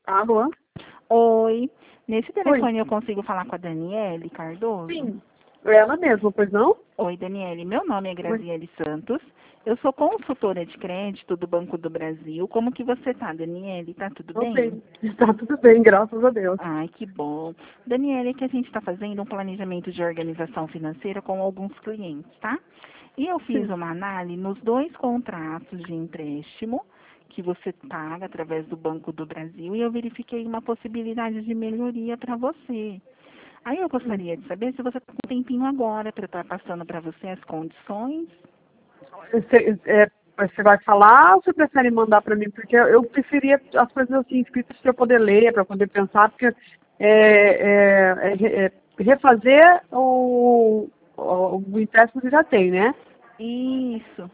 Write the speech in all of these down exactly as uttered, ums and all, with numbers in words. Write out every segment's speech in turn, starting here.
Alô? Oi. Nesse Oi. telefone eu consigo falar com a Daniele Cardoso? Sim. É ela mesma, pois não? Oi, Daniele. Meu nome é Oi. Graziele Santos. Eu sou consultora de crédito do Banco do Brasil. Como que você tá, Daniele? Tá tudo Tô bem? bem. Está tudo bem, graças a Deus. Ai, que bom. Daniele, é que a gente está fazendo um planejamento de organização financeira com alguns clientes, tá? E eu fiz Sim. uma análise nos dois contratos de empréstimo que você paga através do Banco do Brasil e eu verifiquei uma possibilidade de melhoria para você. Aí eu Hum. gostaria de saber se você está com um tempinho agora para estar passando para você as condições. Você, é, você vai falar ou você prefere mandar para mim? Porque eu preferia as coisas assim escritas para eu poder ler, para poder pensar, porque é, é, é, é refazer o, o, o empréstimo que já tem, né? Isso.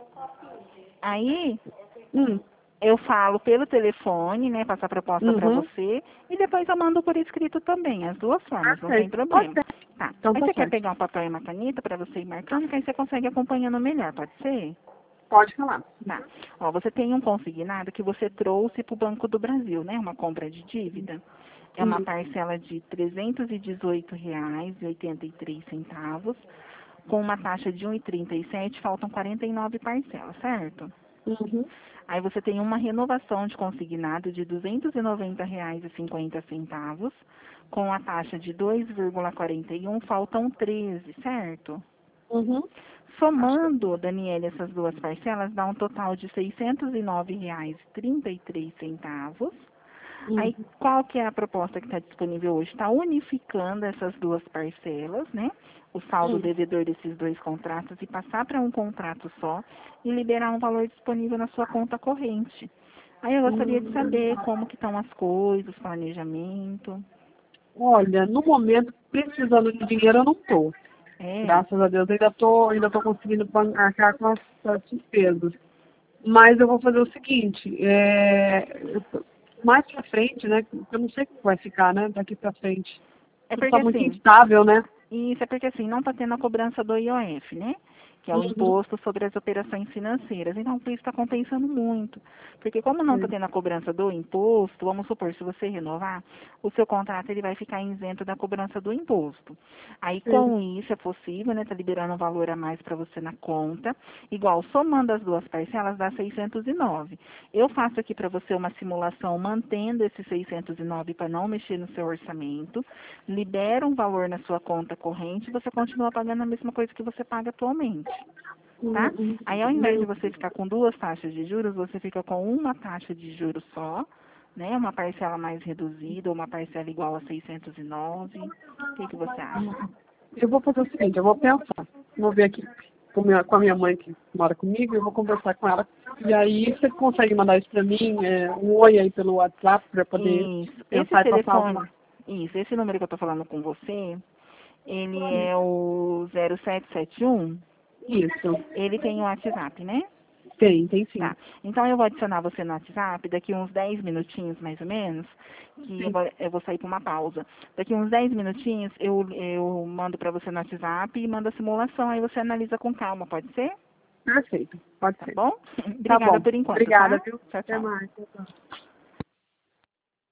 Aí Hum. eu falo pelo telefone, né, passar a proposta para Uhum. você, e depois eu mando por escrito também, as duas formas, não tem Perfeito. Pode problema. ser. Tá. Então Aí tá você quer certo. pegar um papel e uma caneta para você ir marcando, que aí você consegue acompanhando melhor, pode ser? Pode falar. Tá. Ó, você tem um consignado que você trouxe para o Banco do Brasil, né, uma compra de dívida. É uma Hum. parcela de trezentos e dezoito reais e oitenta e três centavos, com uma taxa de um e trinta e sete, faltam quarenta e nove parcelas, certo? Uhum. Aí você tem uma renovação de consignado de duzentos e noventa reais e cinquenta centavos, com a taxa de dois vírgula quarenta e um, faltam treze, certo? Uhum. Acho que Somando, Daniela, essas duas parcelas, dá um total de seiscentos e nove reais e trinta e três centavos. Uhum. Aí, qual que é a proposta que está disponível hoje? Está unificando essas duas parcelas, né? O saldo Hum. devedor desses dois contratos e passar para um contrato só e liberar um valor disponível na sua conta corrente. Aí eu gostaria de Hum. saber como que estão as coisas, planejamento. Olha, no momento, precisando de dinheiro, eu não estou. É, Graças a Deus, ainda estou ainda tô conseguindo ban- arcar com as, as despesas. Mas eu vou fazer o seguinte, é, eu tô- mais pra frente, né? Eu não sei como vai ficar, né? Daqui pra frente. é Tudo porque tá muito assim, instável, né? isso é porque assim, não está tendo a cobrança do I O F, né? Que é o Uhum. imposto sobre as operações financeiras. Então, por isso está compensando muito. Porque como não está Sim. tendo a cobrança do imposto, vamos supor, se você renovar, o seu contrato ele vai ficar isento da cobrança do imposto. Aí, Sim. com isso, é possível, né? Tá liberando um valor a mais para você na conta. Igual, somando as duas parcelas, dá seiscentos e nove. Eu faço aqui para você uma simulação mantendo esses seiscentos e nove para não mexer no seu orçamento. Libera um valor na sua conta corrente e você continua pagando a mesma coisa que você paga atualmente, tá? Uhum. Aí ao invés de você ficar com duas taxas de juros, você fica com uma taxa de juros só, né? Uma parcela mais reduzida, uma parcela igual a seiscentos e nove. O que, que você acha? Eu vou fazer o seguinte, eu vou pensar. Vou ver aqui com, minha, com a minha mãe que mora comigo, eu vou conversar com ela. E aí você consegue mandar isso pra mim, é, um oi aí pelo WhatsApp para poder Isso. Esse pensar e passar telefone, alguma. isso, esse número que eu tô falando com você, ele é o zero sete sete um. Isso. Ele tem o WhatsApp, né? Tem, tem sim. Tá. Então eu vou adicionar você no WhatsApp daqui uns dez minutinhos, mais ou menos, que eu Sim. vou, eu vou sair para uma pausa. Daqui uns dez minutinhos eu, eu mando para você no WhatsApp e mando a simulação, aí você analisa com calma, pode ser? Perfeito. Pode Tá ser. bom? Tá Obrigada bom. por enquanto, Obrigada, tá? viu? Tchau, Até tchau. mais. Tchau, tchau.